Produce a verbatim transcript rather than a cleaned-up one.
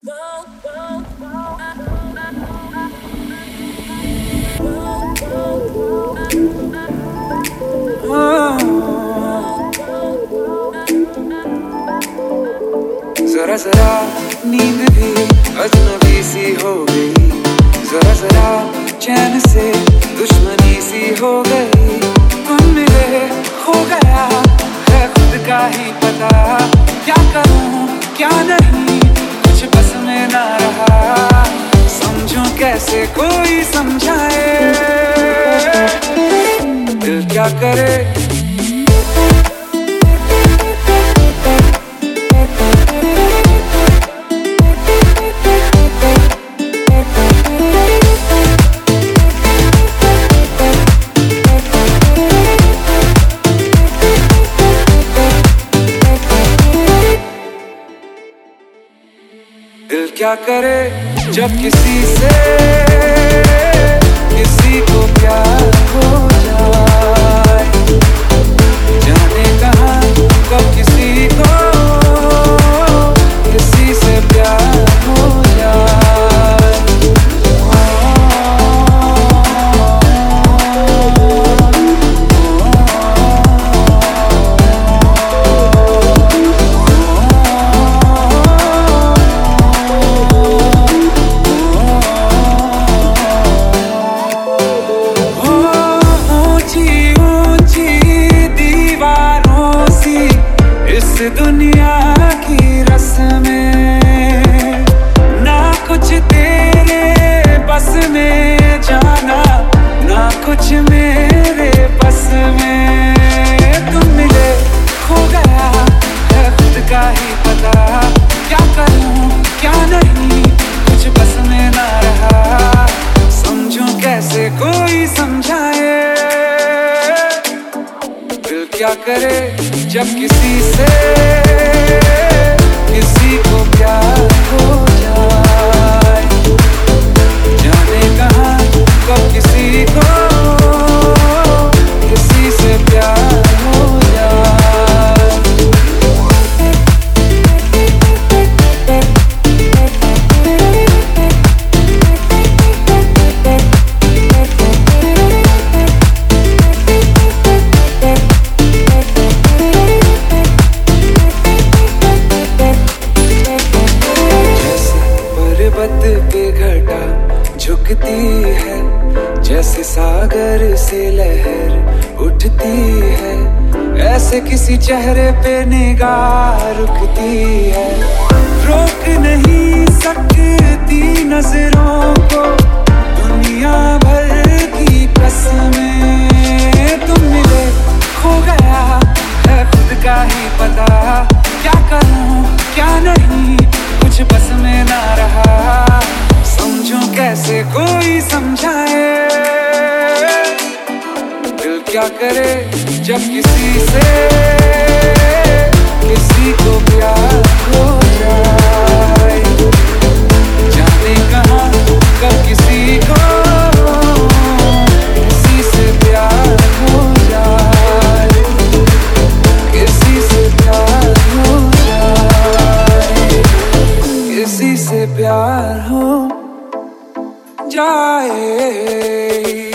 जरा जरा नींद भी अजनबी सी हो गई, जरा जरा चैन से दुश्मनी सी हो गई। तुम मिले हो गया है खुद का ही पता, क्या करूं क्या नहीं कुछ बस में ना रहा। समझूं कैसे कोई समझाए, दिल क्या करे। दिल क्या करे जब किसी से किसी को प्यार हो जाए, जाने कहाँ कब किसी को किसी से प्यार हो जाए। दुनिया की रस्में ना कुछ तेरे बस में जाना, ना कुछ मेरे बस में। तुम मिले हो गया है खुद का ही पता, क्या करूं क्या नहीं कुछ बस में ना रहा। समझूं कैसे कोई समझाए, दिल क्या करे जब किसी से किसी को प्यार हो जाए, जाने कहाँ कब किसी को किसी से प्यार हो जाए। पे घटा झुकती है, जैसे सागर से लहर उठती है, ऐसे किसी चेहरे पे निगाह रुकती है। रोक नहीं सकती नजरों को दुनिया भर की कसमें। तुम मिले हो गया है खुद का ही पता, क्या करूं क्या नहीं कुछ बस में ना रहा। समझूं कैसे कोई समझाए, दिल क्या करे जब किसी से किसी को प्यार हो जाए, जाने कहाँ कब किसी को किसी से प्यार हो जाए, किसी से प्यार हो जाए, किसी से प्यार हो जाए।